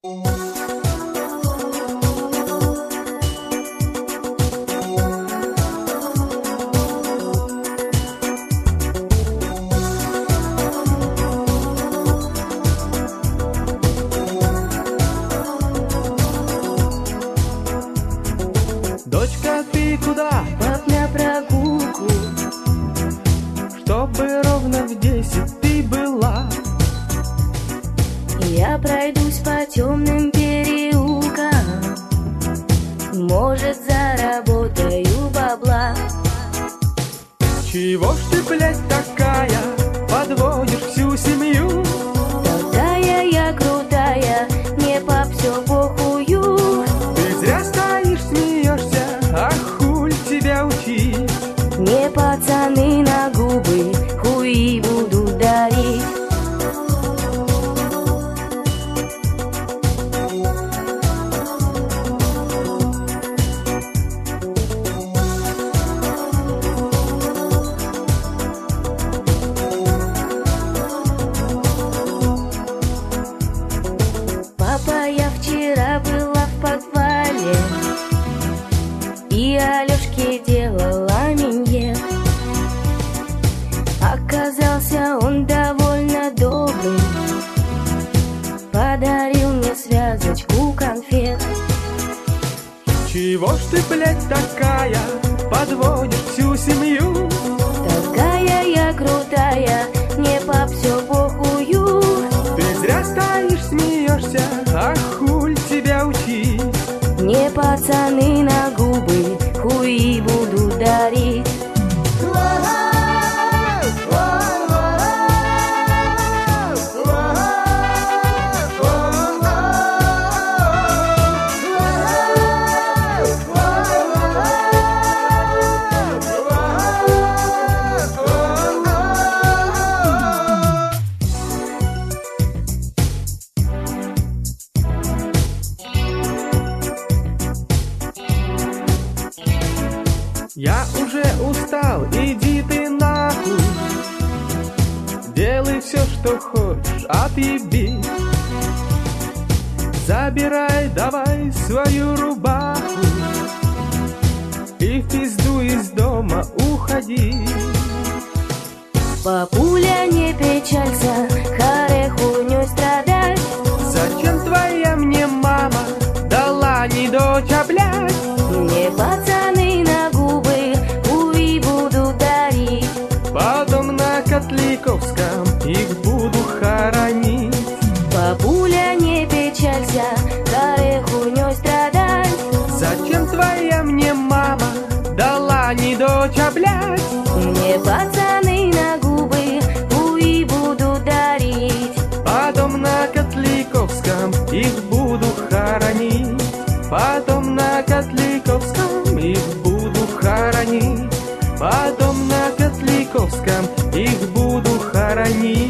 Дочка, ты куда? Пап, на прогулку. Чтобы ровно в 10 ты была. Я пройдусь по темным переулкам, может, заработаю бабла. Чего ж ты, блядь, такая? Подводишь всю семью. Такая я крутая, мне пап все похую. Ты зря стоишь, смеешься, а хуль тебя учить. Мне пацаны на губы хуи будут дарить. Папа, я вчера была в подвале и Алёшке делала миньет. Оказался он довольно добрый, подарил мне связочку конфет. Чего ж ты, блядь, такая? Подводишь всю семью. Такая я крутая, мне пап все похую. Ты зря стоишь, смеешься, а хуль тебя учить. Мне пацаны на губы хуи будут дарить. Я уже устал, иди ты нахуй. Делай все, что хочешь, отъебись. Забирай давай свою рубаху и в пизду из дома уходи. Папуля, не печалься, харе хуйнёй страдать. Зачем твоя мне мама дала не дочь, а блядь? Мне пацаны на губы хуи будут дарить. Потом на Котликовском их буду хоронить. Папуля, не печалься, харе хуйнёй страдать. Зачем твоя мне мама дала не дочь, а блядь? Мне пацаны на губы хуи будут дарить. Потом на Котликовском их буду хоронить. Потом на Котликовском их буду хоронить. Потом на Котликовском их буду хоронить.